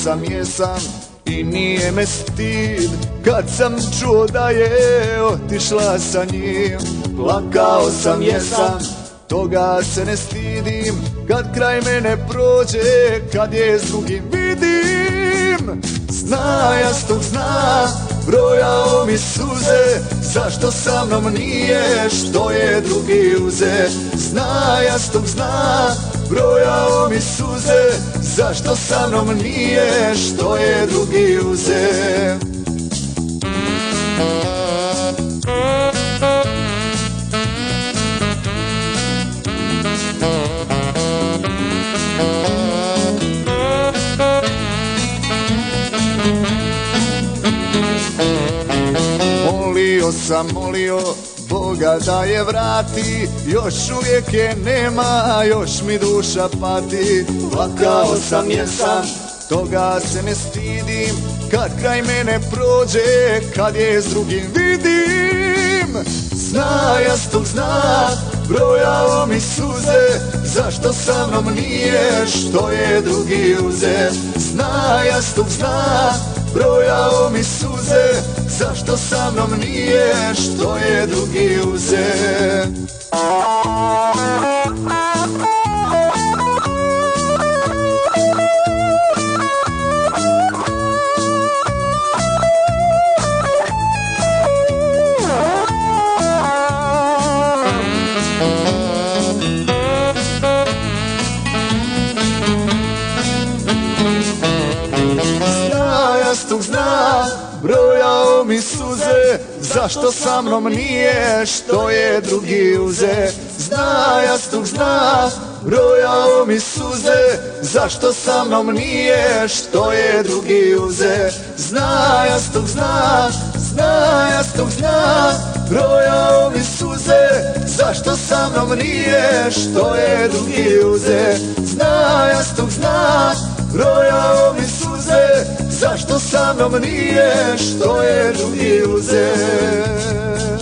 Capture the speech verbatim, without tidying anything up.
sam jesam i nije me stid kad sam čuo da je otišla sa njim. Plakao sam jesam, toga se ne stidim, kad kraj mene prođe, kad je s drugim vidim. Zna, jastuk zna, brojao mi suze, zašto sa mnom nije, što je drugi uze. Zna, jastuk zna, brojao mi suze, zašto sa mnom nije, što je drugi uze. Molio sam, molio Boga da je vrati, još uvijek je nema, još mi duša pati. Plakao sam jesam, toga se ne stidim, kad kraj mene prođe, kad je s drugim vidim. Zna, jastuk zna, brojao mi suze, zašto sa mnom nije, što je drugi uze. Zna, jastuk zna, brojao mi suze, zašto sa mnom nije, što je drugi uze. Zna, jastuk zna, brojao mi suze, zašto sa mnom nije, što je drugi uze. Zna, jastuk zna, brojao mi suze, zašto sa mnom nije, što je drugi uze. Zna, jastuk zna, zna, jastuk zna, brojao mi suze, zašto sa mnom nije, što je drugi uze. Zna, jastuk zna, brojao mi suze, zašto sa mnom nije, što je drugi uze.